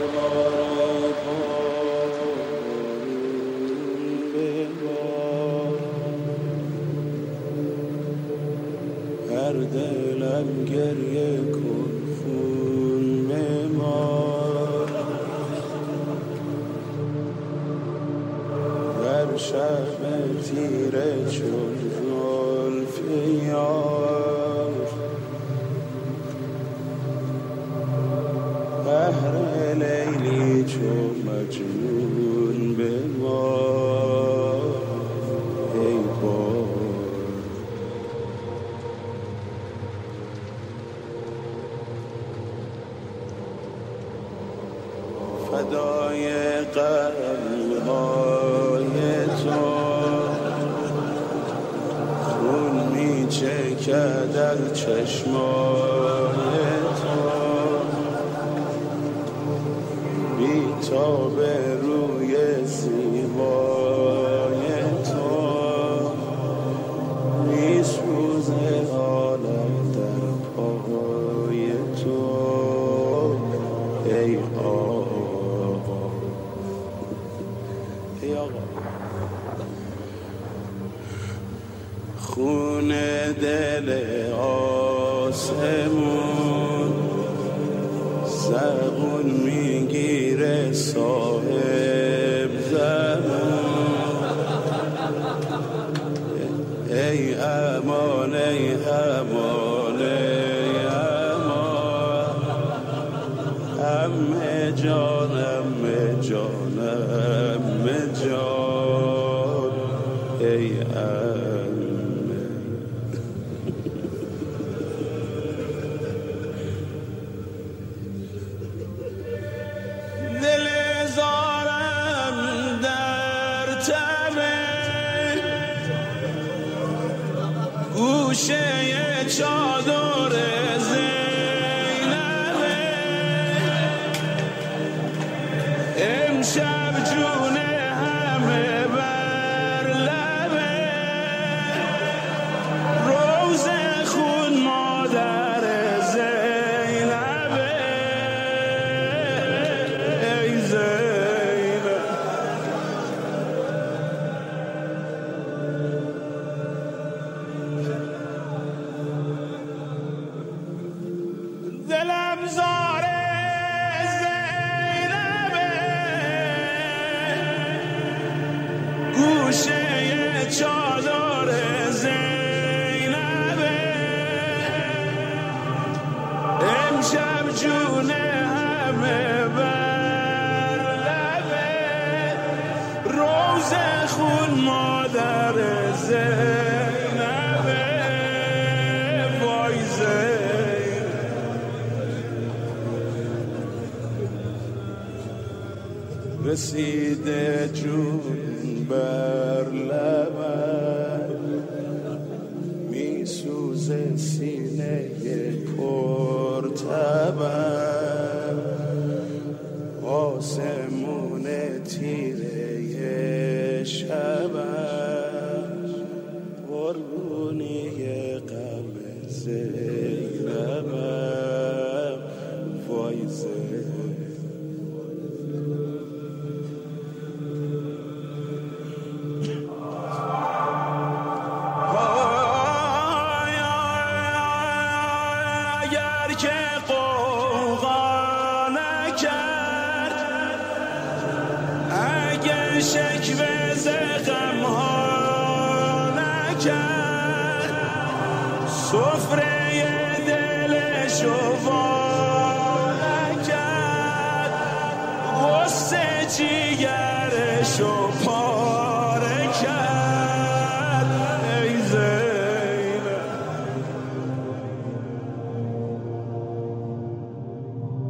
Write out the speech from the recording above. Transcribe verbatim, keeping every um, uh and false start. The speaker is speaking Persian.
هر دلم گریه کن خون بمار در شب تیره چون زلف یار بهر لیلی چون مجنون بمار ای بار فدای قلب‌های تو خون می‌چکد از چشمای تو بی تاب روی زیبای تو می‌سوزه عالم در پای تو ای آقا ای آقا خون دل آسمون زبون میگیره صاحب زمان ای امان ای امان ای امان همه جانم جانم جان ای امه دل زارم در تمه گوشه چادر زینبه امشب جون همه بر لبه روز خون مادر زینبه ای زینب دلم زاره گوشه چادر زینبه امشب جون همه بر لبه روز خون مادر زینبه وای زینب رسیده جون بر لبم میسوزه سینه پرتبم آسمون تیره شبم قربونی غم زینبم وای زینب که قوقا نکرد اگه شکوه ز غم‌ها نکرد سفره دلشو وا نکرد غصه جیگرشو پا